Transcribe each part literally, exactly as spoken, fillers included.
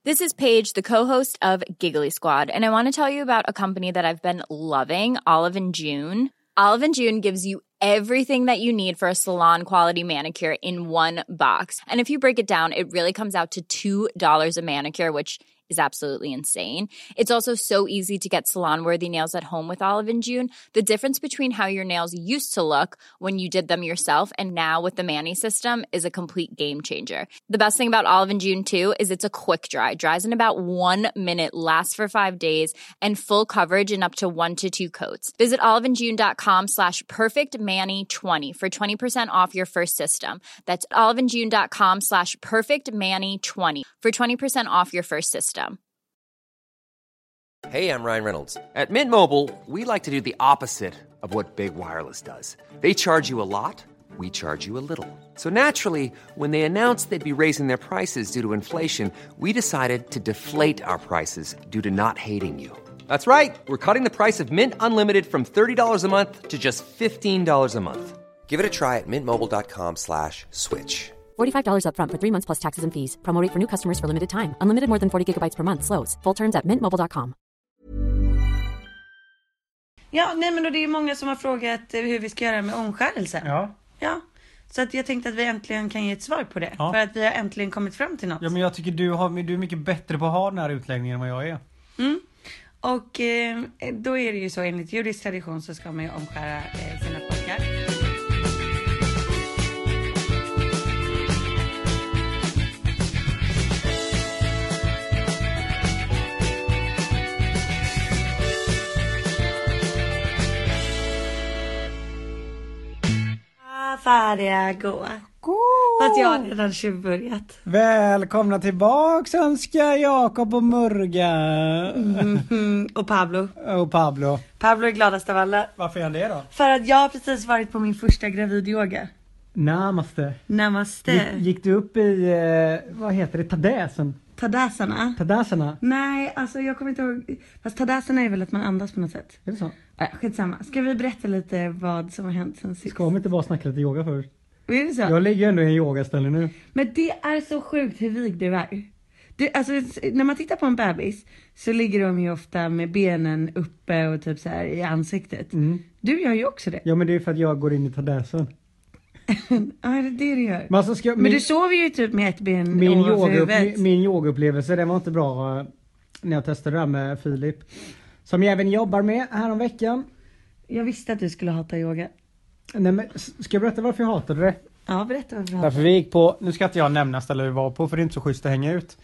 This is Paige, the co-host of Giggly Squad, and I want to tell you about a company that I've been loving, Olive and June. Olive and June gives you everything that you need for a salon-quality manicure in one box. And if you break it down, it really comes out to two dollars a manicure, which is absolutely insane. It's also so easy to get salon-worthy nails at home with Olive and June. The difference between how your nails used to look when you did them yourself and now with the Mani system is a complete game changer. The best thing about Olive and June, too, is it's a quick dry. Dries in about one minute, lasts for five days, and full coverage in up to one to two coats. Visit oliveandjune.com slash perfectmani20 for twenty percent off your first system. That's oliveandjune.com slash perfectmani20 for twenty percent off your first system. Hey, I'm Ryan Reynolds. At Mint Mobile, we like to do the opposite of what Big Wireless does. They charge you a lot, we charge you a little. So naturally, when they announced they'd be raising their prices due to inflation, we decided to deflate our prices due to not hating you. That's right. We're cutting the price of Mint Unlimited from thirty dollars a month to just fifteen dollars a month. Give it a try at mintmobile.com slash switch. forty-five dollars up front for three months plus taxes and fees. Promo rate for new customers for limited time. Unlimited more than forty gigabytes per month. Slows full terms at mint mobile dot com. Ja, nej men då det är ju många som har frågat hur vi ska göra med omskärelse. Ja. Ja. Så att jag tänkte att vi äntligen kan ge ett svar på det. Ja. För att vi har äntligen kommit fram till något. Ja, men jag tycker du, har, du är mycket bättre på att ha den här utläggningen än vad jag är. Mm. Och eh, då är det ju så, enligt judisk tradition så ska man ju omskära eh, sina pojkar. Färdiga, gå. God. Fast jag har redan tjuvbörjat. Välkomna tillbaks önskar Jakob och Murga. Mm-hmm. Och Pablo. Och Pablo. Pablo är gladast av alla. Varför är han det då? För att jag har precis varit på min första gravidyoga. Namaste. Namaste. Gick, gick du upp i, eh, vad heter det, tadäsen? Tadasana? Tadasana? Nej, alltså jag kommer inte ihåg. Fast tadasana är väl att man andas på något sätt. Är det så? Äh, skitsamma. Ska vi berätta lite vad som har hänt sen sist? Ska vi inte bara snacka lite yoga först? Är det så? Jag ligger ändå i en yogaställe nu. Men det är så sjukt hur vig du är. Du, alltså, när man tittar på en bebis så ligger de ju ofta med benen uppe och typ så här i ansiktet. Mm. Du gör ju också det. Ja, men det är för att jag går in i tadäsen. Ja, det är det du gör. Men, alltså ska, men min, du sover ju typ med ett ben min ovanför yoga, huvudet. Min, min yogaupplevelse, den var inte bra uh, när jag testade det här med Filip. Som jag även jobbar med här om veckan. Jag visste att du skulle hata yoga. Nej, men ska jag berätta varför jag hatade det? Ja, berätta varför du hatade det. Därför vi gick på, nu ska inte jag nämna stället vi var på för det är inte så schysst att hänga ut.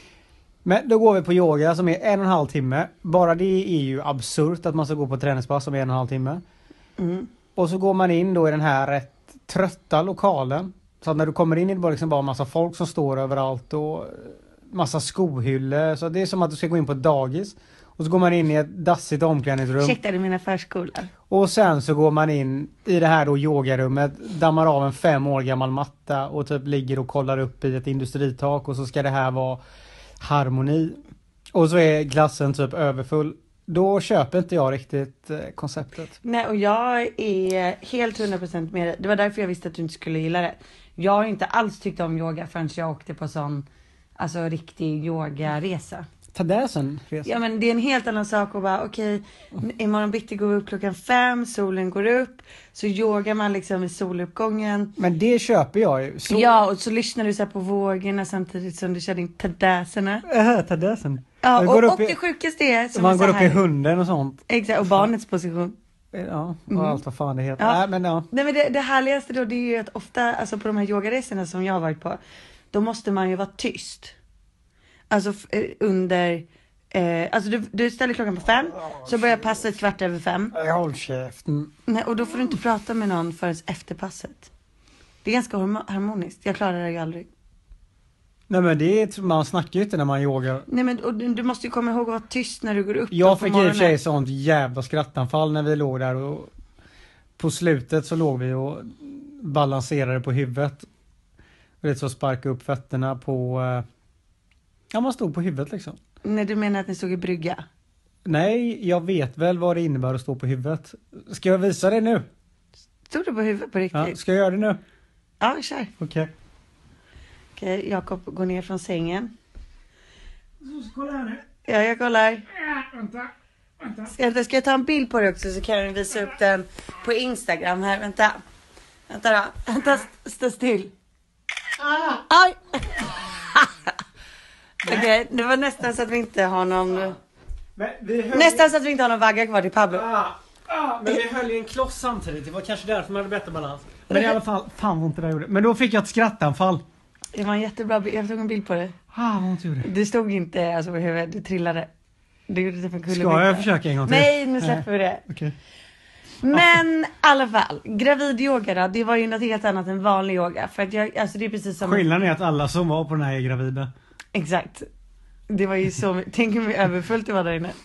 Men då går vi på yoga som är en och en halv timme. Bara det är ju absurt att man ska gå på träningspass som är en och en halv timme. Mm. Och så går man in då i den här rätt trötta lokalen. Så att när du kommer in är det bara liksom bara massa folk som står överallt och massa skohyllor. Så det är som att du ska gå in på ett dagis. Och så går man in i ett dassigt omklädningsrum. Ursäkta, du menar förskola. Och sen så går man in i det här då yogarummet, dammar av en fem år gammal matta och typ ligger och kollar upp i ett industritak och så ska det här vara harmoni. Och så är klassen typ överfull. Då köper inte jag riktigt eh, konceptet. Nej, och jag är helt hundra procent med dig. Det var därför jag visste att du inte skulle gilla det. Jag har inte alls tyckt om yoga förrän jag åkte på sån, alltså riktig yogaresa. Tadäsen resa? Ja, men det är en helt annan sak att bara, okej, okay, imorgon bitti går vi upp klockan fem, solen går upp, så yogar man liksom i soluppgången. Men det köper jag ju. Så... Ja, och så lyssnar du så här på vågorna samtidigt som du kör din tadäserna. Äh, tadäsen. Ja, och, och i... det sjukaste är som man är går så upp här... i hunden och sånt. Exakt, och barnets position. Ja, och mm. allt vad fan det heter. Ja. Nej, men ja. Nej, men det, det härligaste då, det är ju att ofta, alltså på de här yogaresorna som jag har varit på, då måste man ju vara tyst. Alltså under... Eh, alltså du, du ställer klockan på fem, så börjar passet kvart över fem. Håll käften. Nej, och då får du inte prata med någon förrän efter passet. Det är ganska harmoniskt. Jag klarar det ju aldrig. Nej, men det är, man snackar ju inte när man yogar. Nej, men och du, du måste ju komma ihåg att vara tyst när du går upp. Jag fick i och för sig sånt jävla skrattanfall när vi låg där och på slutet så låg vi och balanserade på huvudet. Och det så sparka upp fötterna på, ja, man stod på huvudet liksom. Nej, du menar att ni stod i brygga? Nej, jag vet väl vad det innebär att stå på huvudet. Ska jag visa det nu? Stod du på huvudet på riktigt? Ja, ska jag göra det nu? Ja, kör. Okej. Okay. Okej, Jakob går ner från sängen. Kolla här nu. Ja, jag kollar. Ja, vänta. Vänta. Ska jag, ska jag ta en bild på det också så kan jag visa upp den på Instagram här. Vänta. Vänta då. Vänta, stå still. Ah. Aj! Okej, okay, det var nästan så att vi inte har någon... Men vi höll... Nästan så att vi inte har någon vagga kvar till Pablo. Ah. Ah, men vi höll ju en kloss samtidigt. Det var kanske därför man hade bättre balans. Men i alla fall, fan vad ont det där gjorde. Men då fick jag ett skrattanfall. Det var en jättebra bild. Jag tog en bild på det. Ah, vad ont det gjorde. Det stod inte alltså på huvudet, det trillade. Det gjorde typ en kullerbytta. Ska jag försöka en gång till? Nej, nu släpper vi det. Okay. Men i alla fall, gravidyoga då, det var ju något helt annat än vanlig yoga. För att jag, alltså det är precis som... Skillnaden är att alla som var på den här är gravida. Exakt. Det var ju så, tänk hur överfullt det var där inne.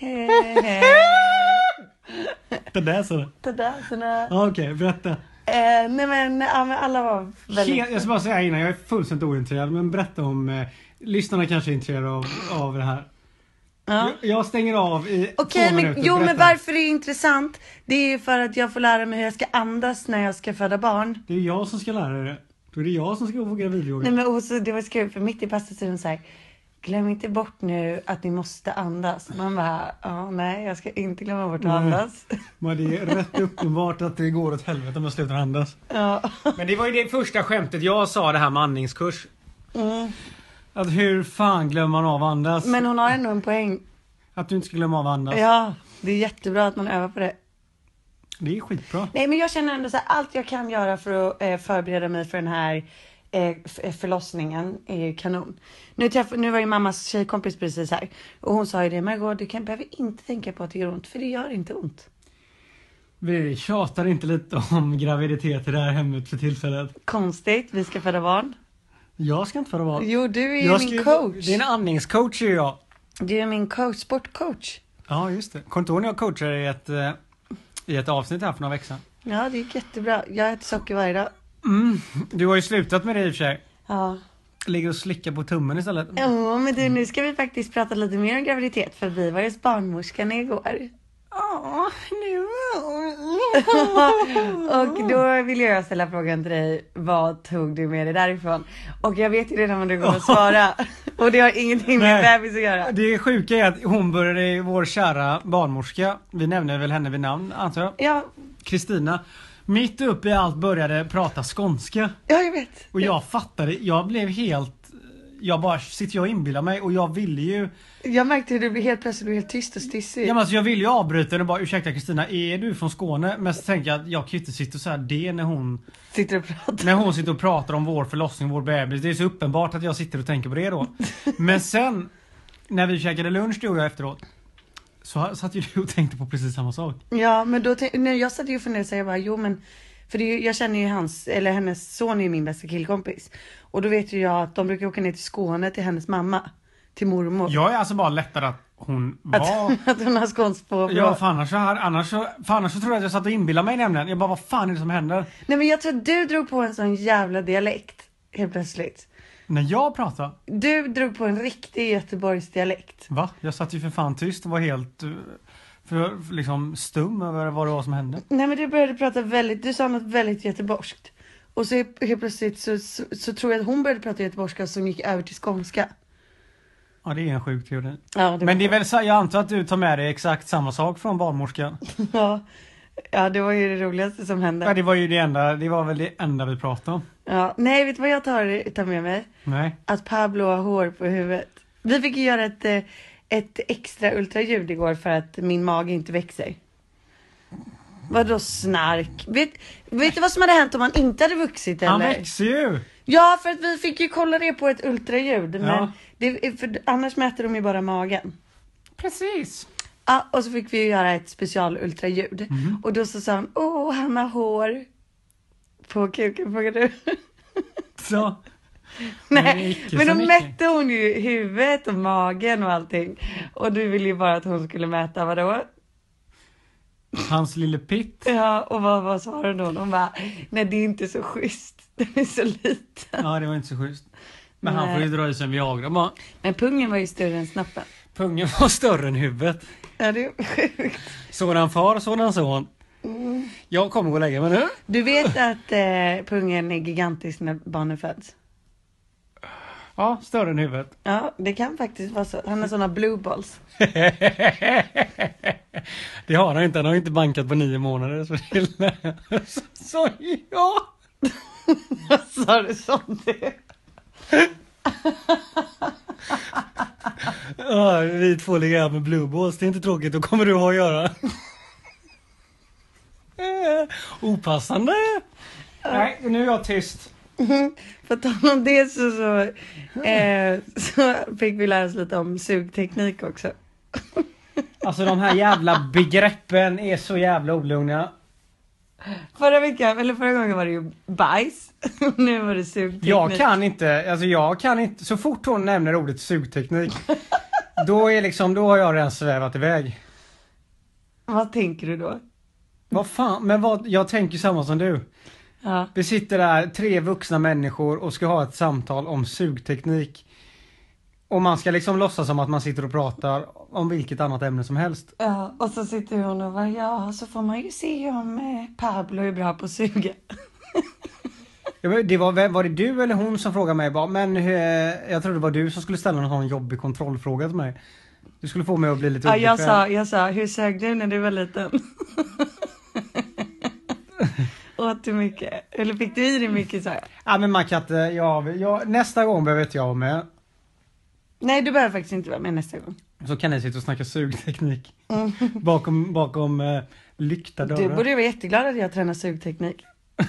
Det där så. Det där såna. Ja, okej, okay, berätta. Eh, nej men, ja, men alla var väldigt... Helt, jag ska bara säga innan, jag är fullständigt ointresserad. Men berätta om, eh, lyssnarna kanske är intresserade av, av det här. Ja. Jag, jag stänger av i Okej, två men, minuter. jo berätta. men varför det är intressant, det är ju för att jag får lära mig hur jag ska andas när jag ska föda barn. Det är jag som ska lära dig det. Då är det jag som ska gå på gravidyoga. Nej men också, det var skruv för mitt i pastorn så här. Glöm inte bort nu att ni måste andas. Man bara, ja nej jag ska inte glömma bort att Nej. andas. Men det är rätt uppenbart att det går åt helvete om jag slutar andas. Ja. Men det var ju det första skämtet jag sa, det här med andningskurs. Mm. Att hur fan glömmer man av andas? Men hon har ändå en poäng. Att du inte ska glömma av andas. Ja, det är jättebra att man övar på det. Det är skitbra. Nej men jag känner ändå så här, allt jag kan göra för att eh, förbereda mig för den här eh, förlossningen är ju kanon. Nu, träff, nu var ju mammas tjejkompis precis här. Och hon sa ju det, Margot du kan, behöver inte tänka på att det gör ont. För det gör inte ont. Vi tjatar inte lite om graviditet i det här hemmet för tillfället. Konstigt, vi ska föda barn. Jag ska inte föra barn. Jo, du är ju jag min ska, coach. Det är en andningscoach är jag. Du är min coach, sportcoach. Ja, just det. Kontorn jag coachar i ett, eh, i ett avsnitt här för några veckor sedan. Ja, det gick jättebra. Jag äter socker varje dag. Mm. Du har ju slutat med det i och för sig. Ja. Ligger och slickar på tummen istället. Ja, men du, nu ska vi faktiskt prata lite mer om graviditet. För vi var ju hos barnmorskan igår. Ja, nu. Och då vill jag ställa frågan till dig. Vad tog du med dig därifrån? Och jag vet ju redan vad du kommer att svara. Och det har ingenting med Nej. bebis att göra. Det sjuka är att hon började, vår kära barnmorska, vi nämner väl henne vid namn antar jag, Ja, Kristina, mitt uppe i allt började prata skånska. ja jag vet. Och jag fattade, jag blev helt, jag bara sitter jag och inbillar mig och jag ville ju, Jag märkte hur du blev helt plötsligt blev helt tyst och stissig. ja, men alltså jag ville ju avbryta den och bara ursäkta Kristina, är du från Skåne? Men så tänker jag att jag kan ju inte sitta och säga det när hon Sitter och pratar. När hon sitter och pratar om vår förlossning, vår bebis. Det är så uppenbart att jag sitter och tänker på det då. Men sen, när vi käkade lunch du och jag efteråt, så satt ju du och tänkte på precis samma sak. Ja, men då tänk- när jag satt ju och funderade så jag bara, jo men för det är, ju- jag känner ju hans, eller hennes son är ju min bästa killkompis. Och då vet ju jag att de brukar åka ner till Skåne till hennes mamma, till mormor. Jag är alltså bara lättad att hon var... Att, att hon har skånsk på. Ja, för annars så, här, annars, så, för annars så tror jag att jag satt och inbillade mig nämligen. Jag bara, vad fan är det som händer? Nej men jag tror att du drog på en sån jävla dialekt, helt plötsligt. När jag pratade? Du drog på en riktig Göteborgs dialekt. Va? Jag satt ju för fan tyst och var helt... uh, För, för liksom stum över vad det var som hände. Nej men du började prata väldigt, du sa något väldigt göteborgskt. Och så helt plötsligt så, så, så tror jag att hon började prata göteborgska som gick över till skånska. Ja, det är en sjuk teori. Ja, Men det är väl så, jag antar att du tar med dig exakt samma sak från barnmorskan. Ja, ja det var ju det roligaste som hände. Ja, det var ju det enda, det var väl det enda vi pratade om. Ja, nej vet du vad jag tar, tar med mig? Nej. Att Pablo har hår på huvudet. Vi fick ju göra ett, eh, ett extra ultraljud igår för att min mage inte växer. Vadå snark? Vet, vet du vad som hade hänt om han inte hade vuxit eller? Han växer ju! Ja, för att vi fick ju kolla det på ett ultraljud. Men Ja. det, för annars mäter de ju bara magen. Precis. Ja, och så fick vi ju göra ett specialultraljud. Mm. Och då så sa han, åh han har hår på kuken, frågar du? Så. Nej, icke men så då mycket. mätte hon ju huvudet och magen och allting. Och du ville ju bara att hon skulle mäta vadå? Hans lille pitt. Ja, och vad, vad svarade hon? Hon bara, nej det är inte så schysst. Den är så liten. Ja, det var inte så schysst. Men han Nej. får ju dra i sig en Viagra. Bara, Men pungen var ju större än snoppen. pungen var större än huvudet. Ja, det är sjukt. Sådan far, sådan son. Jag kommer gå och lägga mig nu. Du vet att eh, pungen är gigantisk när barnen föds? Ja, större än huvudet. Ja, det kan faktiskt vara så. Han har sådana blue balls. Det har han inte. Han har inte bankat på nio månader. Så, så, så ja. Vad sa du sånt det? Ja, vi två ligger här med blue balls. Det är inte tråkigt. Då kommer du ha att göra. Opassande. Nej, nu är jag tyst. För att tala om det så, så, eh, så fick vi lära oss lite om sugteknik också. Alltså de här jävla begreppen är så jävla olugna. Förra veckan, eller förra gången var det ju bajs. Nu var det sugteknik. Jag kan inte, alltså jag kan inte, så fort hon nämner ordet sugteknik, då är liksom, då har jag redan svävat iväg. Vad tänker du då? Vad fan, men vad, jag tänker samma som du. Ja. Vi sitter där, tre vuxna människor och ska ha ett samtal om sugteknik. Och man ska liksom låtsas som att man sitter och pratar om vilket annat ämne som helst. Ja, och så sitter hon och bara, ja, så får man ju se om eh, Pablo är bra på att suga. Ja, men det var, var det du eller hon som frågade mig bara, men eh, jag tror det var du som skulle ställa någon sån jobbig kontrollfråga till mig. Du skulle få mig att bli lite Ja, jag obekväm. sa, jag sa, hur sög du när du var liten? Åt du mycket? Eller fick du i dig mycket, sa jag? Ja, men man kan inte, ja, jag, nästa gång behöver inte jag vara med. Nej, du behöver faktiskt inte vara med nästa gång. Så kan ni sitta och snacka sugteknik. Mm. Bakom, bakom eh, lyckta dörrar. Du borde ju vara jätteglad att jag tränar sugteknik.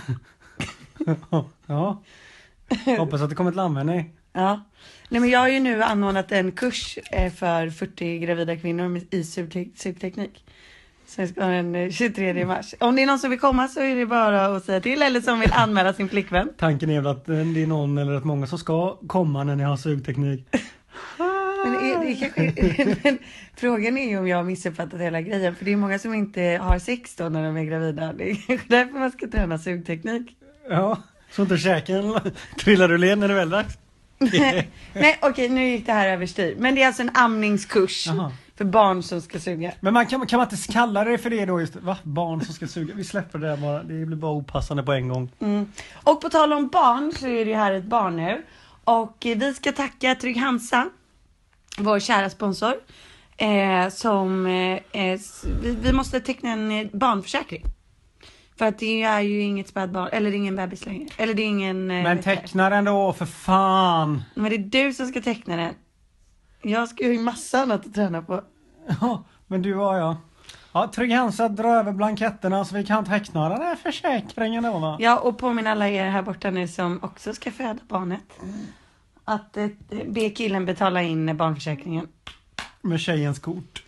Ja. Hoppas att det kommer till användning. Ja. Nej, men jag har ju nu anordnat en kurs eh, för fyrtio gravida kvinnor med- i sugte- sugteknik. Så jag ska ha den eh, tjugotredje mars. Om det är någon som vill komma så är det bara att säga till, eller som vill anmäla sin flickvän. Tanken är väl att eh, det är någon eller att många som ska komma när ni har sugteknik. Men, det är, det är kanske, men frågan är ju om jag har missuppfattat hela grejen. För det är många som inte har sex då när de är gravida. Det är kanske därför man ska träna sugteknik. Ja, så inte käken trillar ur led när det är väl dags. Nej, okej, nu gick det här överstyr. Men det är alltså en amningskurs. Jaha. För barn som ska suga. Men man kan, kan man inte kalla det för det då just? Va? Barn som ska suga? Vi släpper det där bara. Det blir bara opassande på en gång. Mm. Och på tal om barn så är det ju här ett barn nu. Och eh, vi ska tacka Trygg Hansa, vår kära sponsor. Eh, som eh, eh, s- vi, vi måste teckna en eh, barnförsäkring. För att det är ju inget spädbarn, eller det är ingen bebis längre. Eller det är ingen... eh, Men vet jag. teckna den då, för fan! Men det är du som ska teckna den. Jag ska ju massa annat att träna på. Ja, men du och jag. Ja, Trygg Hansa drar över blanketterna så vi kan teckna den här försäkringen då, va? Ja, och påminna alla er här borta nu som också ska föda barnet. Att eh, be killen betala in barnförsäkringen. Med tjejens kort.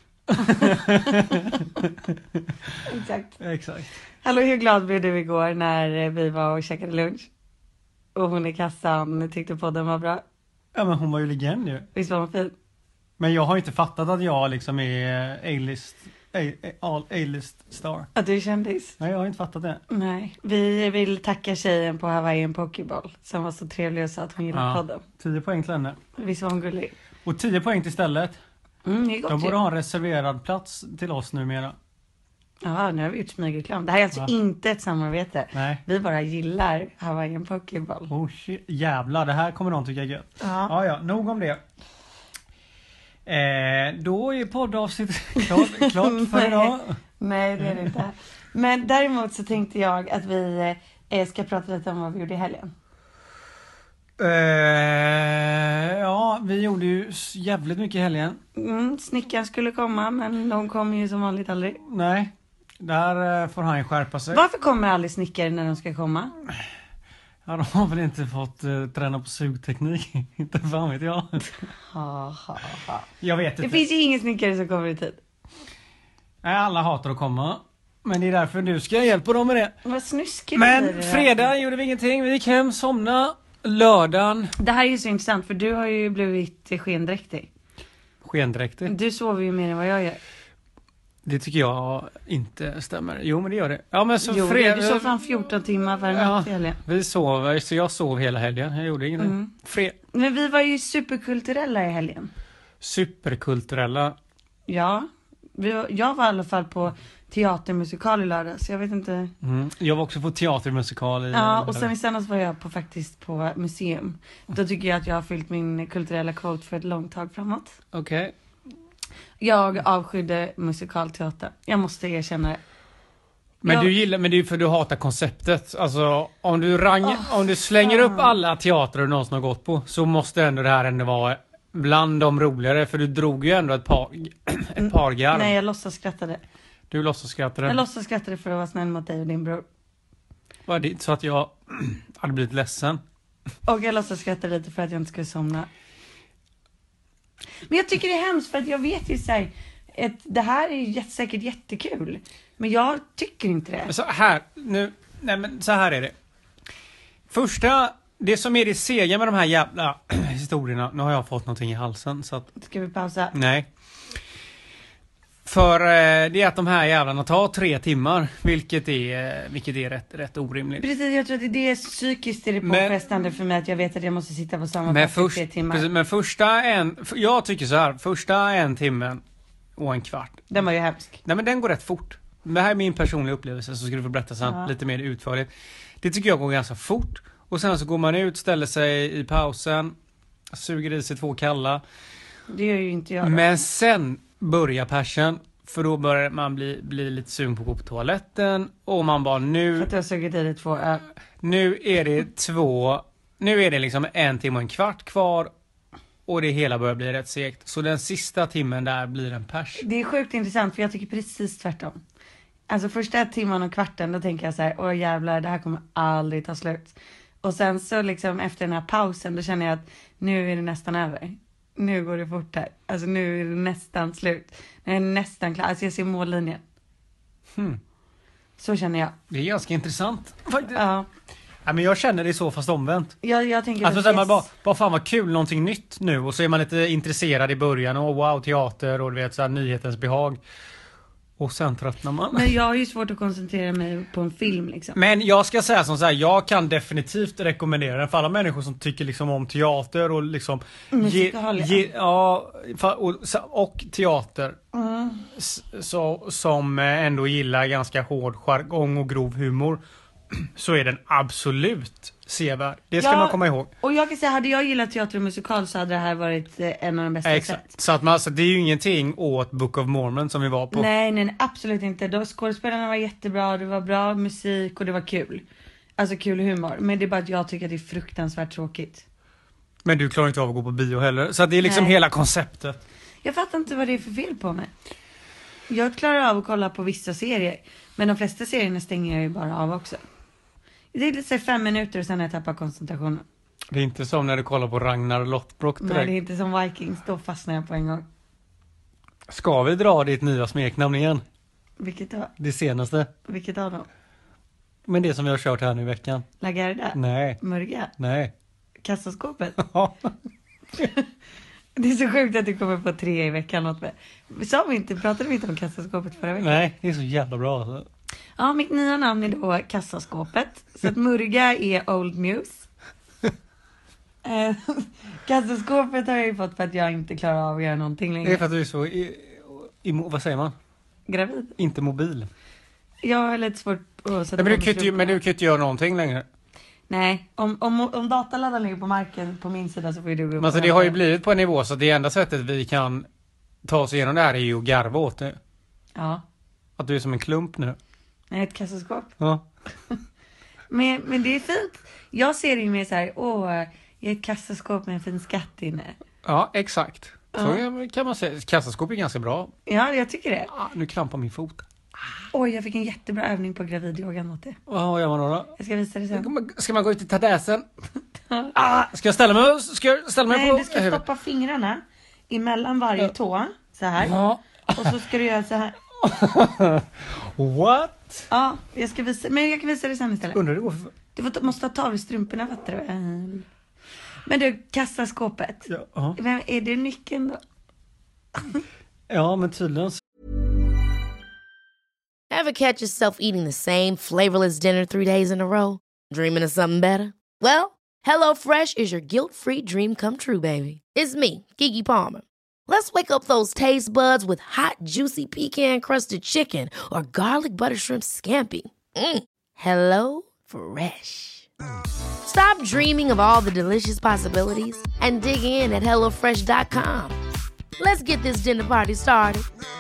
Exakt. Exakt. Hallå, hur glad blev du igår när eh, vi var och käkade lunch? Och hon i kassan tyckte podden var bra. Ja, men hon var ju legend ju. Visst var hon fin? Men jag har inte fattat att jag liksom är A-list, A- all A-list star. Att du är kändis? Nej, jag har inte fattat det. Nej. Vi vill tacka tjejen på Hawaiian Pokeball som var så trevlig och sa att hon gillade Ja. podden. tio poäng till henne. Visst var hon gullig? Och tio poäng till stället. Mm, det är gott De ju. borde ha en reserverad plats till oss numera. Ja, nu har vi gjort smygreklam. Det här är alltså Va? inte ett samarbete. Nej. Vi bara gillar Hawaiian Pokeball. Oh shit, jävlar, det här kommer någon tycka är gött. Ja. Ja, ja, nog om det. Eh, då är poddavsnittet klart, klart för idag. Nej, det är det inte. Men däremot så tänkte jag att vi eh, ska prata lite om vad vi gjorde i helgen. Eh, ja, vi gjorde ju s- jävligt mycket i helgen. Mm, snickaren skulle komma, men de kommer ju som vanligt aldrig. Nej, där eh, får han skärpa sig. Varför kommer aldrig snickare när de ska komma? Ja, de har väl inte fått eh, träna på sugteknik. Inte fan vet jag. Ha, ha, ha. Jag vet Det inte. finns ju ingen snickare som kommer i tid. Nej, alla hatar att komma. Men det är därför du ska hjälpa dem med det. Vad snuskigt det Men är. fredag gjorde vi ingenting. Vi gick hem, somna. Lördagen. Det här är ju så intressant, för du har ju blivit skendräktig. Skendräktig. Du sover ju mer än vad jag gör. Det tycker jag inte stämmer. Jo, men det gör det. Ja, men så Jo, fredag. du sov fan fjorton timmar varje Ja, natt i helgen. vi sov, så jag sov hela helgen. Jag gjorde ingenting. Mm. Fred. Men vi var ju superkulturella i helgen. Superkulturella. Ja, Vi, jag var i alla fall på teatermusikal i lördags. Jag vet inte. Mm. Jag var också på teatermusikal i Ja, och sen i söndags var jag på faktiskt på museum. Då tycker jag att jag har fyllt min kulturella kvot för ett långt tag framåt. Okej. Okay. Jag avskydde musikalteater. Jag måste erkänna det. Men jag... du gillar, men det är för du hatar konceptet. Alltså om du rang, oh, om du slänger fan. upp alla teatrar du någonsin har gått på, så måste ändå det här ändå vara bland de roligare, för du drog ju ändå ett par ett par garv. Nej, jag låtsas skrattade. Du låtsas skrattade. Jag låtsas skrattade för att vara snäll mot dig och din bror. Var det så att jag hade blivit ledsen? Och jag låtsas skrattade lite för att jag inte skulle somna. Men jag tycker det är hemskt, för att jag vet ju så här, att det här är ju säkert jättekul. Men jag tycker inte det. Så här, nu, nej men så här är det. Första, det som är det sega med de här jävla historierna, nu har jag fått någonting i halsen så att... Ska vi pausa? Nej. För eh, det är att de här jävlarna tar tre timmar, vilket är, vilket är rätt, rätt orimligt. Precis, jag tror att det är psykiskt är det påfrestande för mig att jag vet att jag måste sitta på samma plats i tre timmar. Precis, men första en, jag tycker så här, första en timmen och en kvart. Den var ju hemsk. Nej, men den går rätt fort. Det här är min personliga upplevelse, så ska du få berätta sen ja. lite mer utförligt. Det tycker jag går ganska fort. Och sen så går man ut, ställer sig i pausen, suger i sig två kalla. Det gör ju inte jag då. Men sen börjar passion, för då börjar man bli, bli lite sugen på att gå på toaletten. Och man bara nu... För att jag har sugit i det två ö. Nu är det två... Nu är det liksom en timme och en kvart kvar. Och det hela börjar bli rätt segt. Så den sista timmen där blir en pers. Det är sjukt intressant, för jag tycker precis tvärtom. Alltså första timmen och kvarten, då tänker jag så här: åh jävlar, det här kommer aldrig ta slut. Och sen så liksom efter den här pausen, då känner jag att nu är det nästan över. Nu går det fort här. Alltså nu är det nästan slut. Nu är det nästan klar. Alltså jag ser mållinjen. Hmm. Så känner jag. Det är ganska intressant faktiskt. Ja. Ja, men jag känner det så fast omvänt. Jag, jag tänker alltså att så yes. man bara, bara fan vad kul, någonting nytt nu. Och så är man lite intresserad i början. Och wow, teater och du vet så här, nyhetens behag. Och sen tröttnar man. Men jag har ju svårt att koncentrera mig på en film liksom. Men jag ska säga som så här, jag kan definitivt rekommendera den för alla människor som tycker liksom om teater och liksom musikal, ge, ge, ja, och, och teater. Mm. Så, som ändå gillar ganska hård jargong och grov humor, så är den absolut sevärd. Det ska ja, man komma ihåg. Och jag kan säga, hade jag gillat teater och musikal så hade det här varit en av de bästa Exakt. Sett. Så att man, alltså, det är ju ingenting åt Book of Mormon som vi var på. Nej, nej, absolut inte. Då, skådespelarna var jättebra, det var bra musik och det var kul. Alltså kul humor. Men det är bara att jag tycker att det är fruktansvärt tråkigt. Men du klarar inte av att gå på bio heller. Så att det är liksom nej. hela konceptet. Jag fattar inte vad det är för fel på mig. Jag klarar av att kolla på vissa serier. Men de flesta serierna stänger jag ju bara av också. Det är lite så fem minuter och sen har jag tappat koncentrationen. Det är inte som när du kollar på Ragnar Lothbrok direkt. Nej, det är inte som Vikings. Då fastnar jag på en gång. Ska vi dra ditt nya smeknamn igen? Vilket då? Det senaste. Vilket av dem? Men det som vi har kört här nu i veckan. Lagarda? Nej. Mörga? Nej. Kassaskåpet? Ja. Det är så sjukt att du kommer på tre i veckan åt mig. Sa vi inte, pratade vi inte om kassaskåpet förra veckan? Nej, det är så jävla bra alltså. Ja, mitt nya namn är då kassaskåpet. Så att Murga är Old Muse. eh, kassaskåpet har jag ju fått för att jag inte klarar av att göra någonting längre. Det är för att du är så, i, i, vad säger man? Gravid. Inte mobil. Jag har lite svårt att sätta. Nej, men, du kan ju, men du kan ju inte göra någonting längre. Nej, om, om, om dataladdan ligger på marken på min sida så får ju du gå upp. Men alltså, det har ju blivit på en nivå så det enda sättet vi kan ta oss igenom det här är ju att garva åt det. Ja. Att du är som en klump nu. Nej, ett kassaskåp. Ja. men, men det är fint. Jag ser det ju mer så här, åh, jag är ett kassaskåp med en fin skatt inne. Ja, exakt. Så ja. kan man säga. Kassaskåp är ganska bra. Ja, jag tycker det. Ah, nu krampar min fot. Oj, jag fick en jättebra övning på gravidyogan åt det. Vad gör man då, då? Jag ska visa det sen. Ska man gå ut i tadäsen? ah, ska jag ställa mig, ska jag ställa mig Nej, på? Nej, du ska stoppa fingrarna emellan varje ja. tå. Så här. Ja. Och så ska du göra så här. What? Ja, jag ska visa. Men jag kan visa det sen istället. Undrar du varför? Du får, måste ta av dig strumporna, fattar du? Men du, kassaskåpet. Ja. Uh-huh. Vem är det nyckeln då? Ja, men tydligen. Ever catch yourself eating the same flavorless dinner three days in a row? Dreaming of something better? Well, HelloFresh is your guilt-free dream come true, baby. It's me, Keke Palmer. Let's wake up those taste buds with hot, juicy pecan-crusted chicken or garlic butter shrimp scampi. Mm. Hello Fresh. Stop dreaming of all the delicious possibilities and dig in at hello fresh dot com. Let's get this dinner party started.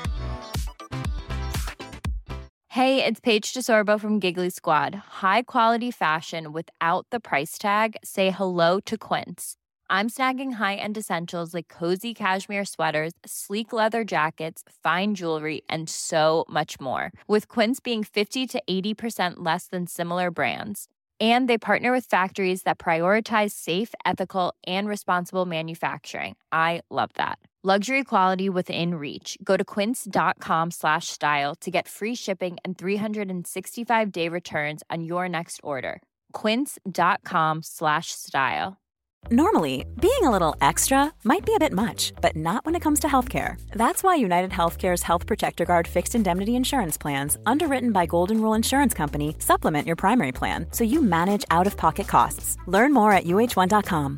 Hey, it's Paige DeSorbo from Giggly Squad. High quality fashion without the price tag. Say hello to Quince. I'm snagging high-end essentials like cozy cashmere sweaters, sleek leather jackets, fine jewelry, and so much more. With Quince being fifty to eighty percent less than similar brands. And they partner with factories that prioritize safe, ethical, and responsible manufacturing. I love that. Luxury quality within reach. Go to quince.com slash style to get free shipping and three sixty-five day returns on your next order. Quince.com slash style. Normally, being a little extra might be a bit much, but not when it comes to healthcare. That's why United Healthcare's Health Protector Guard fixed indemnity insurance plans, underwritten by Golden Rule Insurance Company, supplement your primary plan so you manage out-of-pocket costs. Learn more at u h one dot com.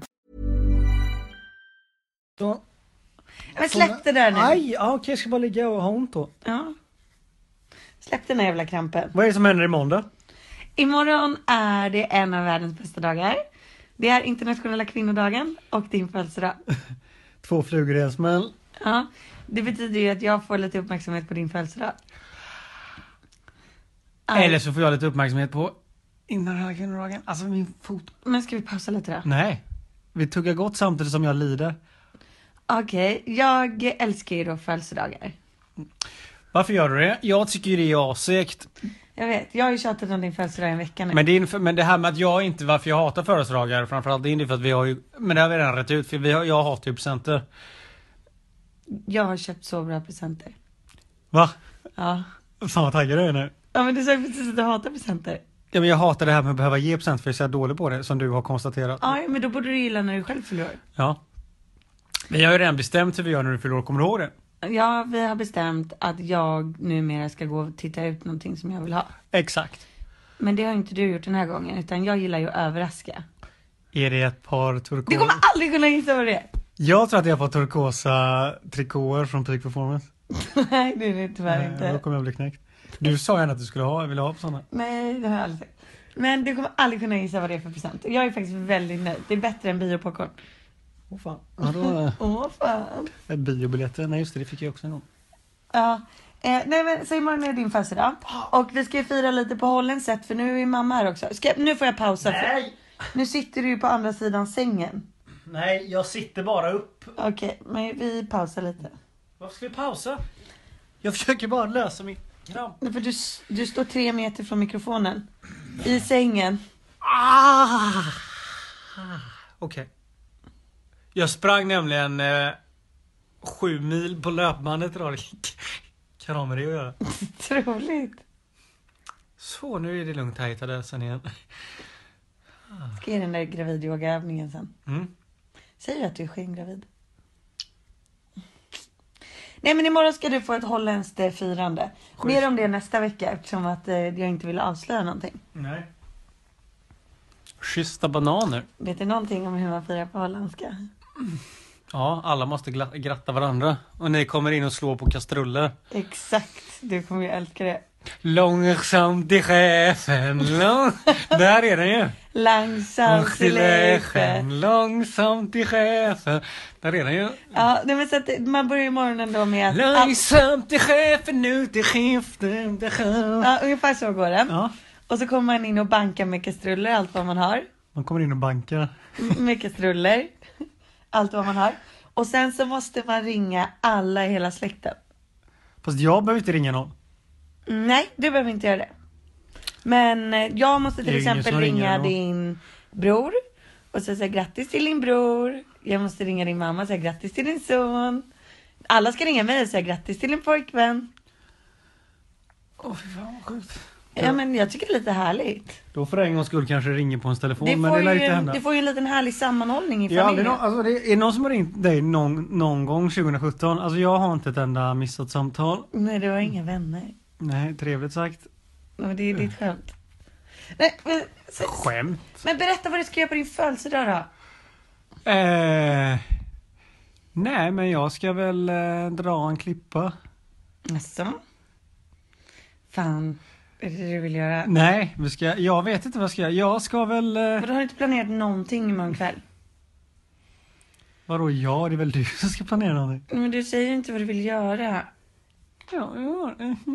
Så, Men släpp det där nu. aj, ja, okej, jag ska bara ligga och ha ont då. Ja. Släpp den här jävla krampen. Vad är det som händer imorgon då? Imorgon är det en av världens bästa dagar. Det är internationella kvinnodagen och din födelsedag. Två flugor i en smäll. Ja, det betyder ju att jag får lite uppmärksamhet på din födelsedag. Eller så får jag lite uppmärksamhet på internationella kvinnodagen. Alltså min fot. Men ska vi pausa lite då? Nej, vi tuggar gott samtidigt som jag lider. Okej, okay, jag älskar ju då födelsedagar. Varför gör du det? Jag tycker ju det är asekt. Jag vet, jag har ju tjatat om din födelsedag en vecka nu. Men det, är, men det här med att jag inte, varför jag hatar födelsedagar framförallt, det är inte för att vi har ju, men det har vi redan rätt ut, för vi har, jag hatar ju presenter. Jag har köpt så bra presenter. Va? Ja. Fan vad taggad du är nu. Ja, men du sa precis att du hatar presenter. Ja, men jag hatar det här med att behöva ge presenter för jag är så dålig på det, som du har konstaterat. Ja, men då borde du gilla när du själv fyller år. Ja. Vi har ju redan bestämt hur vi gör när du fyller år, kommer du ihåg det? Ja, vi har bestämt att jag numera ska gå och titta ut någonting som jag vill ha. Exakt. Men det har inte du gjort den här gången, utan jag gillar ju att överraska. Är det ett par turkosa? Du kommer aldrig kunna gissa vad det är. Jag tror att jag får turkosa trikåer från Peak Performance. Nej, det är det tyvärr Nej, inte. Då kommer jag bli knäckt. Du sa gärna att du skulle ha, jag vill ha på sådana. Nej, det har jag aldrig sagt. Men du kommer aldrig kunna gissa vad det är för present. Jag är faktiskt väldigt nöjd. Det är bättre än biopopcorn. Åh fan. Ja, då... Åh fan. Biobiljetter, nej just det, det fick jag också en gång. Ja, eh, nej men så imorgon är din födelsedag. Och vi ska ju fira lite på hållen sätt, för nu är mamma här också. Ska, nu får jag pausa. Nej! Nu sitter du ju på andra sidan sängen. Nej, jag sitter bara upp. Okej, okay, men vi pausar lite. Varför ska vi pausa? Jag försöker bara lösa min kramp. För du, du står tre meter från mikrofonen. I sängen. Ah! Okej. Okay. Jag sprang nämligen eh, sju mil på löpbandet idag. Kan ha med det att göra. Troligt. Så, nu är det lugnt här, hittade sen igen. Ska jag den där gravidyogaövningen sen? Mm. Säger du att du är skengravid? Nej, men imorgon ska du få ett holländskt firande. Schysst. Mer om det nästa vecka, eftersom att eh, jag inte vill avslöja någonting. Nej. Schyssta bananer. Vet du någonting om hur man firar på holländska? Mm. Ja, alla måste gla- gratta varandra. Och ni kommer in och slår på kastruller. Exakt, du kommer ju älska det. Långsamt till chefen, lång... Där är den ju. Långsamt till chefen. Långsamt till chefen. Där är den ju. Ja, nej, men så att man börjar imorgon ändå med att... Långsamt till chefen, nu till skiften. Ja, ungefär så går det. Ja. Och så kommer man in och bankar med kastruller, allt vad man har. Man kommer in och bankar. Med kastruller, allt vad man har. Och sen så måste man ringa alla i hela släkten. Fast jag behöver inte ringa någon. Nej, du behöver inte göra det. Men jag måste till exempel ringa din bror. Och så säga grattis till din bror. Jag måste ringa din mamma och säga grattis till din son. Alla ska ringa mig och säga grattis till din pojkvän. Åh, fy fan vad sjukt. Ja, men jag tycker det är lite härligt. Då för en gångs skull kanske ringa på en telefon. Det men får, det, ju, inte hända. det får ju en liten härlig sammanhållning i Ja, familjen. det är, no, alltså, det är, är någon som har ringt dig någon, någon gång tjugo sjutton? Alltså jag har inte ett enda missat samtal. Nej, det var inga vänner. Nej, trevligt sagt. Men det är ditt skämt. Nej, men, så, Skämt? men berätta vad du ska göra på din födelsedag då. Eh, Nej, men jag ska väl eh, dra en klippa. Alltså. Fan, är det det du vill göra? Nej, vi ska, jag vet inte vad jag ska göra. Jag ska väl... Eh... Vadå, har du inte planerat någonting imorgon kväll? Vadå, ja, det är väl du som ska planera någonting. Men du säger inte vad du vill göra. Ja, ja.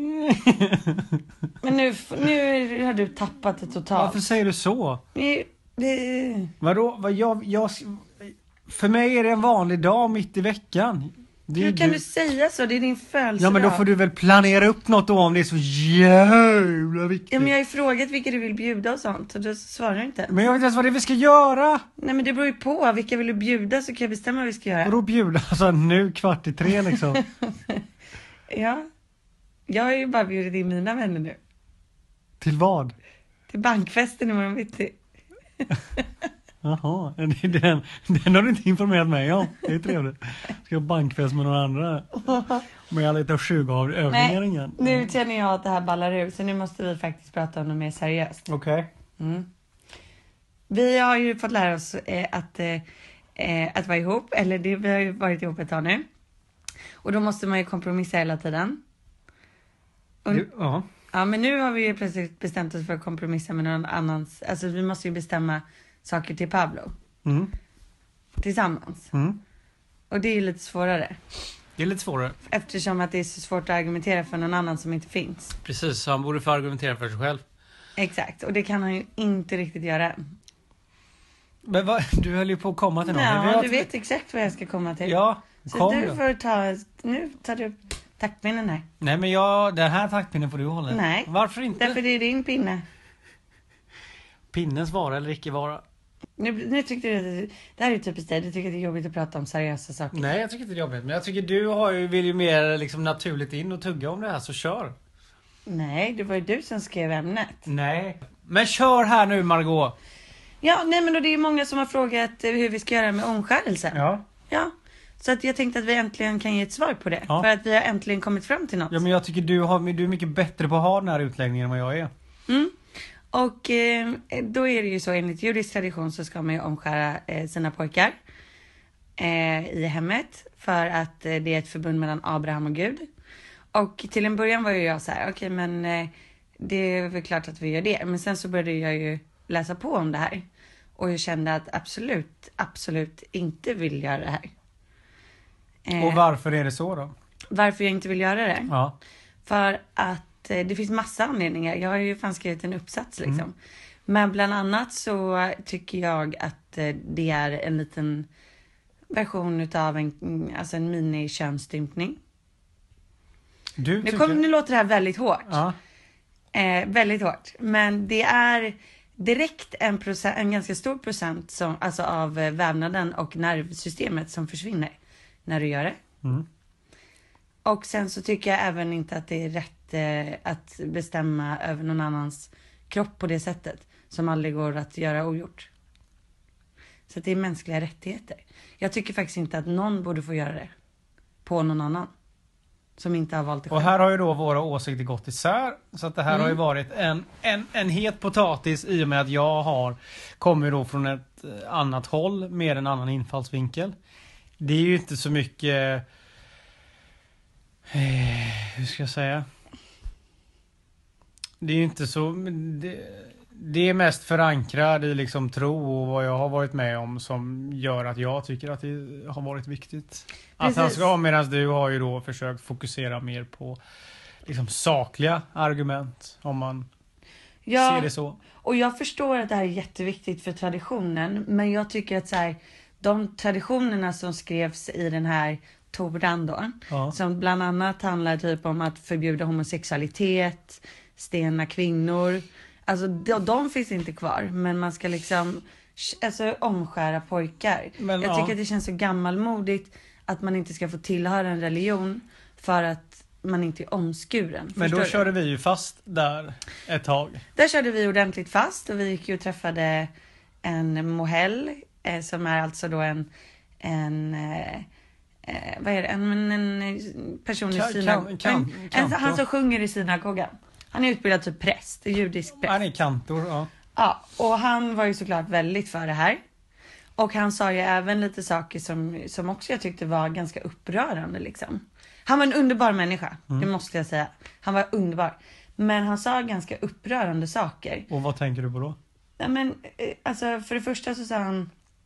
Men nu, nu har du tappat det totalt. Varför säger du så? Det, det... Vadå, vad jag, jag... För mig är det en vanlig dag mitt i veckan. Det Hur kan du... du säga så? Det är din födelsedag. Ja, men då får du väl planera upp något då om det är så jävla viktigt. Ja, men jag har ju frågat vilka du vill bjuda och sånt. Och du svarar inte. Men jag vet inte ens vad det är vi ska göra. Nej, men det beror ju på. Vilka vill du bjuda så kan jag bestämma vad vi ska göra. Vadå bjuda? Alltså nu kvart i tre liksom. Ja. Jag har ju bara bjudit in mina vänner nu. Till vad? Till bankfesten imorgon bitti. Jaha, den, den har du inte informerat mig om. Det är trevligt. Ska jag bankfest med några andra? Men jag lite av tjugo av övningar igen. Nu känner jag att det här ballar ur. Så nu måste vi faktiskt prata om något mer seriöst. Okej. Okay. Mm. Vi har ju fått lära oss eh, att, eh, att vara ihop. Eller det, vi har ju varit ihop ett tag nu. Och då måste man ju kompromissa hela tiden. Och, du, ja. Ja, men nu har vi ju plötsligt bestämt oss för att kompromissa med någon annans. Alltså vi måste ju bestämma saker till Pablo. Mm. Tillsammans. Mm. Och det är ju lite svårare. Det är lite svårare. Eftersom att det är så svårt att argumentera för någon annan som inte finns. Precis, så han borde få argumentera för sig själv. Exakt, och det kan han ju inte riktigt göra. Men vad, du höll ju på att komma till någon. Ja, du vet exakt vad jag ska komma till. Ja, så kom du då. får ta, nu tar du taktpinnen här. Nej, men jag, den här taktpinnen får du hålla. Nej. Varför inte? Därför det är din pinne. Pinnens vara eller icke vara? Nu, nu tyckte du att det här är typiskt dig. Du tycker att det är jobbigt att prata om seriösa saker. Nej, jag tycker inte det är jobbigt. Men jag tycker du har ju, vill ju mer liksom naturligt in och tugga om det här, så kör. Nej, det var ju du som skrev ämnet. Nej. Men kör här nu, Margot. Ja, nej men då det är många som har frågat hur vi ska göra med omskärelse. Ja. Ja. Så att jag tänkte att vi äntligen kan ge ett svar på det. Ja. För att vi har äntligen kommit fram till något. Ja, men jag tycker du, har, du är mycket bättre på att ha den här utläggningen än vad jag är. Mm. Och eh, då är det ju så, enligt judisk tradition så ska man ju omskära eh, sina pojkar eh, i hemmet. För att eh, det är ett förbund mellan Abraham och Gud. Och till en början var ju jag så här, okej okay, men eh, det är väl klart att vi gör det. Men sen så började jag ju läsa på om det här. Och jag kände att absolut, absolut inte vill göra det här. Eh, Och varför är det så då? Varför jag inte vill göra det? Ja. För att eh, det finns massa anledningar. Jag har ju fan skrivit en uppsats liksom. Mm. Men bland annat så tycker jag att eh, det är en liten version utav en, alltså en mini-könsstympning. Du Nu, tycker... kommer, nu låter det här väldigt hårt. Ja. Eh, väldigt hårt. Men det är direkt en, procent, en ganska stor procent som, alltså av eh, vävnaden och nervsystemet som försvinner när du gör det. Mm. Och sen så tycker jag även inte att det är rätt eh, att bestämma över någon annans kropp på det sättet. Som aldrig går att göra ogjort. Så att det är mänskliga rättigheter. Jag tycker faktiskt inte att någon borde få göra det. På någon annan. Som inte har valt det själv. Och här har ju då våra åsikter gått isär. Så att det här Mm. har ju varit en, en, en het potatis i och med att jag har kommer då från ett annat håll med en annan infallsvinkel. Det är ju inte så mycket... Eh, hur ska jag säga? Det är ju inte så... Det, det är mest förankrad i liksom tro och vad jag har varit med om som gör att jag tycker att det har varit viktigt. Precis. Att han ska, medan du har ju då försökt fokusera mer på liksom sakliga argument om man ja, ser det så. Och jag förstår att det här är jätteviktigt för traditionen. Men jag tycker att så här, de traditionerna som skrevs i den här Toran då. Ja. Som bland annat handlar typ om att förbjuda homosexualitet, stena kvinnor. Alltså de, de finns inte kvar. Men man ska liksom alltså, omskära pojkar. Men, jag tycker ja. att det känns så gammalmodigt att man inte ska få tillhöra en religion för att man inte är omskuren. Men då du? körde vi ju fast där ett tag. Där körde vi ordentligt fast och vi gick ju och träffade en mohel eh, som är alltså då en en eh, eh, vad är det? En, en person i synagogan. Han som sjunger i synagogan. Han är utbildad till präst, judisk präst. Han är kantor, ja. Ja, och han var ju såklart väldigt för det här. Och han sa ju även lite saker som, som också jag tyckte var ganska upprörande liksom. Han var en underbar människa, mm. det måste jag säga. Han var underbar. Men han sa ganska upprörande saker. Och vad tänker du på då? Ja, men, alltså, för det första så sa han...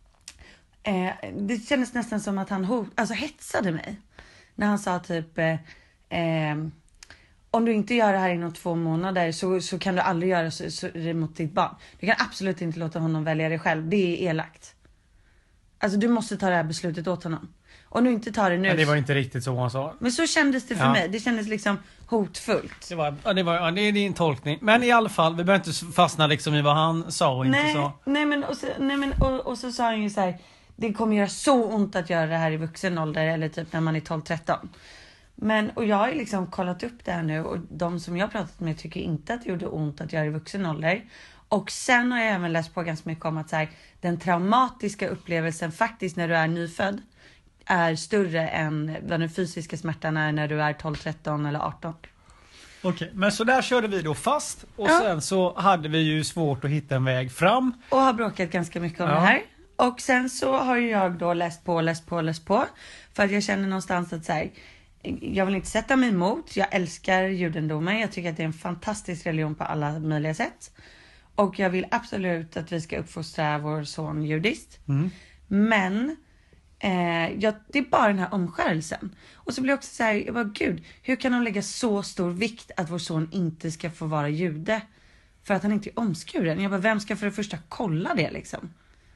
Eh, det kändes nästan som att han hot, alltså, hetsade mig. När han sa typ... Eh, eh, om du inte gör det här inom två månader så, så kan du aldrig göra så, så, det mot ditt barn. Du kan absolut inte låta honom välja det själv. Det är elakt. Alltså du måste ta det här beslutet åt honom. Om du inte tar det nu... Men det var inte riktigt så han sa. Men så kändes det för ja. mig. Det kändes liksom hotfullt. Det var, ja, det var, ja, det är din tolkning. Men i alla fall, vi behöver inte fastna liksom i vad han sa och nej, inte sa. Nej, men, och så, nej, men och, och så sa han ju så här... Det kommer göra så ont att göra det här i vuxen ålder. Eller typ när man är tolv tretton. Men, och jag har ju liksom kollat upp det här nu. Och de som jag har pratat med tycker inte att det gjorde ont att göra i vuxen ålder. Och sen har jag även läst på ganska mycket om att så här, den traumatiska upplevelsen faktiskt när du är nyfödd är större än vad den fysiska smärtan är när du är tolv, tretton eller arton. Okej, men så där körde vi då fast. Och ja. sen så hade vi ju svårt att hitta en väg fram. Och har bråkat ganska mycket om ja. det här. Och sen så har jag då läst på, läst på, läst på. För att jag känner någonstans att så här, jag vill inte sätta mig emot. Jag älskar judendomen. Jag tycker att det är en fantastisk religion på alla möjliga sätt. Och jag vill absolut att vi ska uppfostra vår son judiskt. Mm. Men eh, ja, det är bara den här omskärelsen. Och så blir jag också så här, jag bara, gud, hur kan de lägga så stor vikt att vår son inte ska få vara jude? För att han inte är omskuren. Jag bara, vem ska för det första kolla det liksom?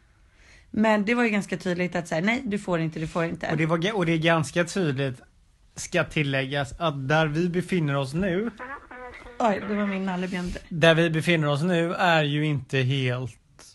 Men det var ju ganska tydligt att säga, nej, du får inte, du får inte. Och det, var, och det är ganska tydligt, ska tilläggas, att där vi befinner oss nu... Oj, det var min nallebjörn. Där vi befinner oss nu är ju inte helt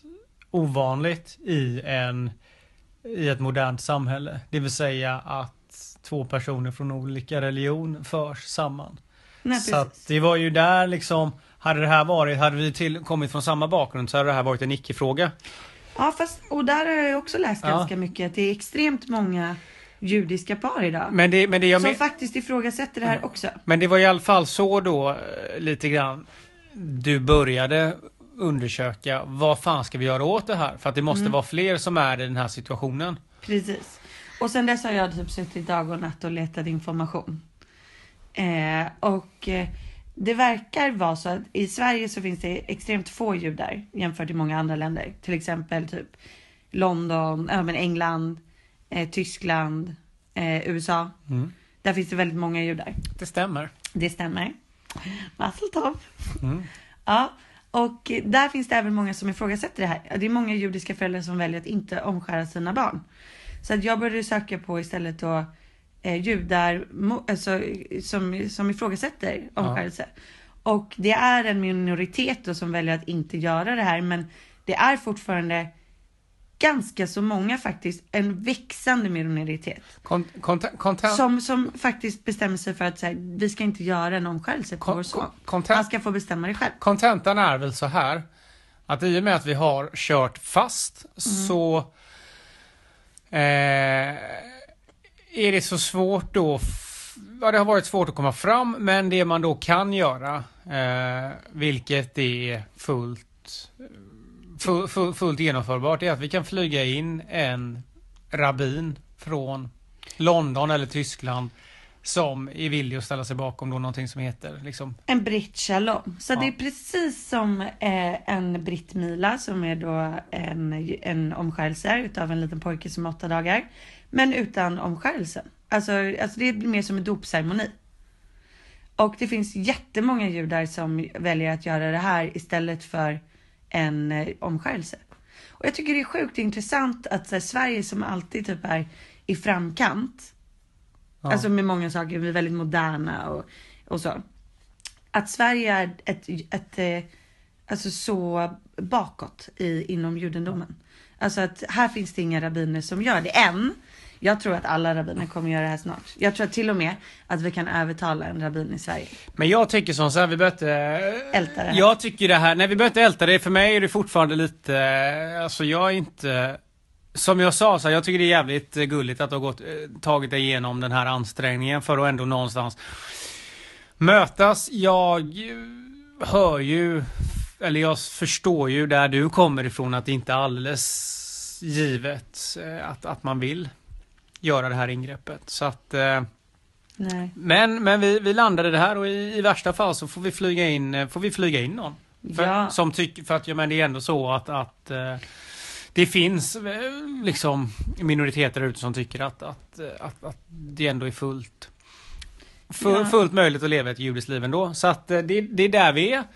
ovanligt i, en, i ett modernt samhälle. Det vill säga att två personer från olika religion förs samman. Nej, så att det var ju där liksom, hade det här varit, hade vi till, kommit från samma bakgrund så hade det här varit en icke-fråga. Ja, fast, och där har jag också läst ja. ganska mycket att det är extremt många judiska par idag. Men det, men det jag som men... faktiskt ifrågasätter det här ja. också. Men det var i alla fall så då lite grann du började undersöka vad fan ska vi göra åt det här? För att det måste mm. vara fler som är i den här situationen. Precis. Och sen dess har jag typ suttit dag och natt och letat information. Eh, och eh, det verkar vara så att i Sverige så finns det extremt få judar jämfört med många andra länder. Till exempel typ London, äh, men England, eh, Tyskland, eh, U S A. Mm. Där finns det väldigt många judar. Det stämmer. Det stämmer. Masseltopp. Mm. Ja, och där finns det även många som ifrågasätter det här. Det är många judiska föräldrar som väljer att inte omskära sina barn. Så att jag började söka på istället då eh, judar alltså, som, som ifrågasätter omskärelse. Ja. Och det är en minoritet då som väljer att inte göra det här. Men det är fortfarande ganska så många faktiskt, en växande minoritet. Kont- kont- kont- som, som faktiskt bestämmer sig för att så här, vi ska inte göra en omskärelse på vår son. Kont- Man ska få bestämma det själv. Kontentan är väl så här, att i och med att vi har kört fast mm. så eh, är det så svårt då, ja, det har varit svårt att komma fram, men det man då kan göra, eh, vilket är fullt Full, full, fullt genomförbart, är att vi kan flyga in en rabbin från London eller Tyskland som är villig att ställa sig bakom då någonting som heter liksom... en Brit Shalom. Så ja. Det är precis som eh, en Brit Mila som är då en, en omskärelse utav en liten pojke som är åtta dagar. Men utan omskärelsen. Alltså, alltså det blir mer som en dopceremoni. Och det finns jättemånga judar som väljer att göra det här istället för en eh, omskärelse. Och jag tycker det är sjukt intressant att så här, Sverige som alltid typ är i framkant. Ja. Alltså med många saker, vi är väldigt moderna och, och så. Att Sverige är ett, ett, ett eh, alltså så bakåt i, inom judendomen. Alltså att här finns det inga rabbiner som gör det än. Jag tror att alla rabbiner kommer göra det här snart. Jag tror till och med att vi kan övertala en rabbin i Sverige. Men jag tycker som så här, vi behöver älta det här. Jag tycker det här, nej vi behöver inte älta det. För mig är det fortfarande lite, alltså jag är inte, som jag sa så här, jag tycker det är jävligt gulligt att du har gått, tagit dig igenom den här ansträngningen för att ändå någonstans mötas. Jag hör ju, eller jag förstår ju där du kommer ifrån att det inte är alldeles alls givet eh, att, att man vill göra det här ingreppet. Så att, eh, Nej. Men, men vi, vi landade det här och i, i värsta fall så får vi flyga in, får vi flyga in någon. För, Ja. som tycker, för att ja, men det är ändå så att, att eh, det finns eh, liksom minoriteter ute som tycker att, att, att, att det ändå är fullt, full, Ja. fullt möjligt att leva ett judiskt liv ändå. Så att eh, det, det är där vi är.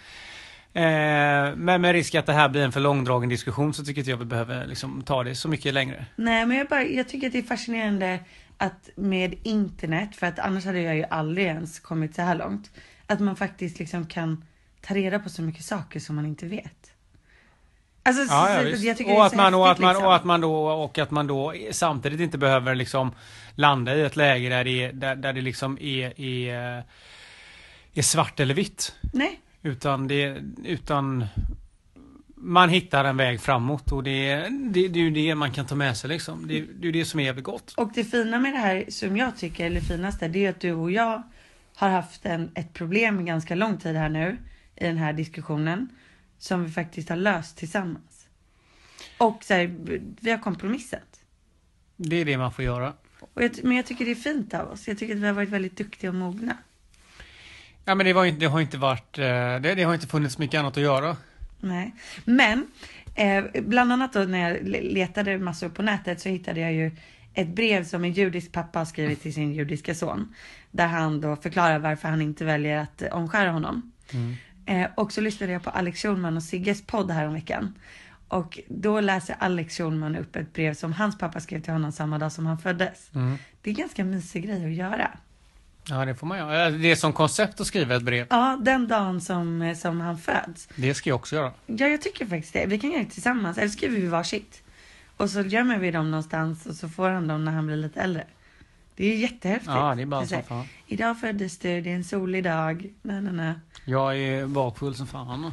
Eh, men med risk att det här blir en för långdragen diskussion så tycker inte jag vi behöver liksom ta det så mycket längre. Nej, men jag, bara, jag tycker att det är fascinerande att med internet, för att annars hade jag ju aldrig ens kommit så här långt, att man faktiskt liksom kan ta reda på så mycket saker som man inte vet. Alltså, Ja, så, ja, så, visst. jag tycker och det är att så man och att häftigt, man liksom. och att man då och att man då samtidigt inte behöver liksom landa i ett läge där det är, där, där det liksom är, är är svart eller vitt, Nej. utan det utan man hittar en väg framåt och det det, det är ju det man kan ta med sig liksom. Det, det är ju det som är jävligt gott. Och det fina med det här som jag tycker, eller finaste, det är att du och jag har haft en, ett problem i ganska lång tid här nu i den här diskussionen som vi faktiskt har löst tillsammans. Och så här, vi har kompromissat. Det är det man får göra. Och jag, men jag tycker det är fint av oss. Jag tycker att vi har varit väldigt duktiga och mogna. Ja, men det var inte det har inte varit eh, det, det har inte funnits mycket annat att göra. Nej. Men eh, bland annat då när jag letade massor på nätet så hittade jag ju ett brev som en judisk pappa har skrivit till sin judiska son. Där han då förklarar varför han inte väljer att eh, omskära honom. Mm. Eh, och så lyssnade jag på Alex Schulman och Sigges podd här om veckan. Och då läser Alex Schulman upp ett brev som hans pappa skrev till honom samma dag som han föddes. Mm. Det är en ganska mysig grej att göra. Ja, det får man göra. Det är som koncept att skriva ett brev. Ja, den dagen som, som han föds. Det ska jag också göra. Ja, jag tycker faktiskt det. Vi kan göra det tillsammans. Eller skriver vi varsitt. Och så gömmer vi dem någonstans och så får han dem när han blir lite äldre. Det är jättehäftigt. Ja, det är bara Så som här, fan. idag föddes du, det är en solig dag. Nej, nej, nej. Jag är bakfull som fan.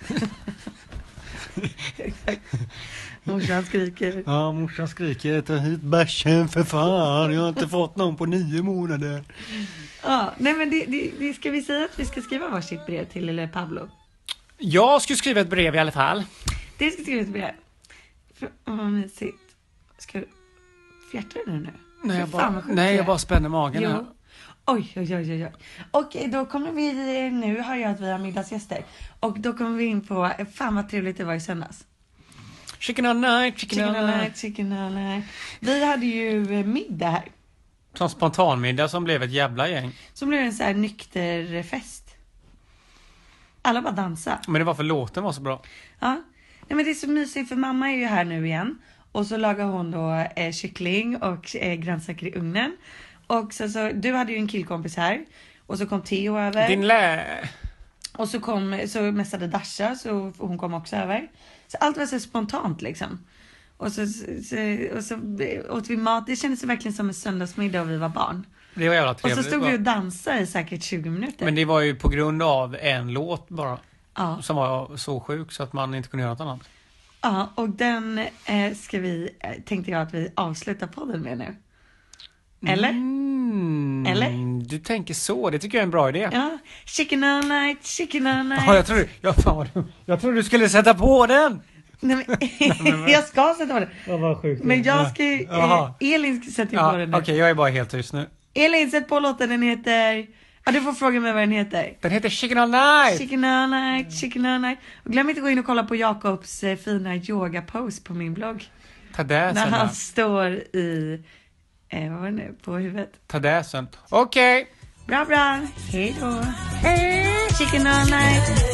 Morsan skriker. Ja, morsan skriker, ta hit bärsen för fan. Jag har inte fått någon på nio månader. Ja, nej men det, det, det ska vi säga att vi ska skriva varsitt brev till eller Pablo. Jag skulle skriva ett brev i alla fall. Det ska skriva ett brev. För, åh, vad mysigt. Ska du fjärta du nu? Nej, jag Fy fan, bara, vad sjukt nej, det är. jag bara spänner magen Jo. här. Oj, oj, oj, oj. Och då kommer vi, nu har jag att vi har middagsgäster. Och då kommer vi in på, fan vad trevligt det var i söndags. Chicken all night, chicken, Chicken all all night. night, chicken all night. Vi hade ju middag här. Som spontanmiddag som blev ett jävla gäng. Så blev det en så här nykter fest. Alla bara dansa. Men det var för låten var så bra. Ja. Nej, men det är så mysigt för mamma är ju här nu igen. Och så lagar hon då eh, kyckling och eh, grönsaker i ugnen. Och så, så, du hade ju en killkompis här. Och så kom Theo över. Din lä... Och så kom, så mässade Dasha, så hon kom också över. Så allt var så spontant liksom. Och så, så, och så åt vi mat. Det kändes verkligen som en söndagsmiddag och vi var barn. Det var jävla Och trevligt. så stod vi och dansade i säkert tjugo minuter. Men det var ju på grund av en låt bara. Ja. Som var så sjuk så att man inte kunde göra något annat. Ja, och den eh, ska vi, eh, tänkte jag att vi avslutar podden med nu. Eller? Mm, Eller? Du tänker så, det tycker jag är en bra idé. Ja, chicken all night, chicken all night. Ja, jag tror ja, fan vad du, jag tror du skulle sätta på den. Nej, men, jag ska sätta på den. Vad var sjukt. Men jag ska ju, Jaha. eh, Elin ska sätta Ja, på den nu. okej, okay, jag är bara helt tyst nu. Elin, sätt på låten, den heter... Ja, du får fråga mig vad den heter. Den heter Chicken all night. Chicken all night, chicken all night. Och glöm inte att gå in och kolla på Jakobs eh, fina yoga pose på min blogg. Ta det När sen. han då. står i, eh, vad var det nu, på huvudet. Ta det sen. Okej. Okay. Bra, bra. Hej då. Hej, chicken all night.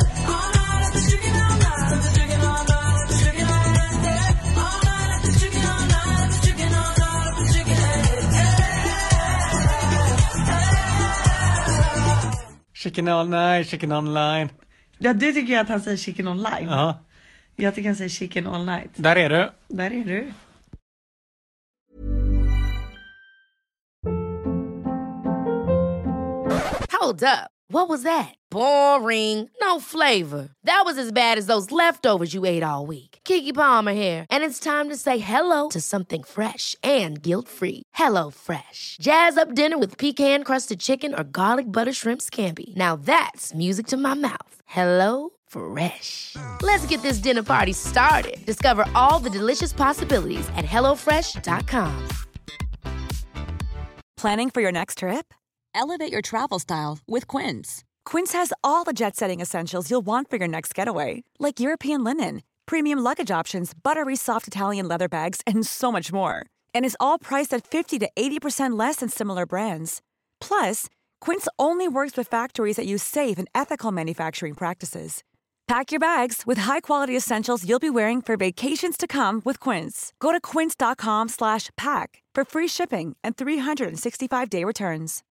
Chicken all night, chicken online. Ja, du tycker ju att han säger chicken online. Ja, Jag tycker han säger chicken all night. där är du. Där är du. Hold up. What was that? Boring. No flavor. That was as bad as those leftovers you ate all week. Keke Palmer here, and it's time to say hello to something fresh and guilt-free. Hello Fresh. Jazz up dinner with pecan-crusted chicken or garlic butter shrimp scampi. Now that's music to my mouth. Hello Fresh. Let's get this dinner party started. Discover all the delicious possibilities at hello fresh dot com. Planning for your next trip? Elevate your travel style with Quince. Quince has all the jet-setting essentials you'll want for your next getaway, like European linen, premium luggage options, buttery soft Italian leather bags, and so much more. And is all priced at fifty to eighty percent less than similar brands. Plus, Quince only works with factories that use safe and ethical manufacturing practices. Pack your bags with high-quality essentials you'll be wearing for vacations to come with Quince. Go to quince dot com slash pack for free shipping and three sixty-five day returns.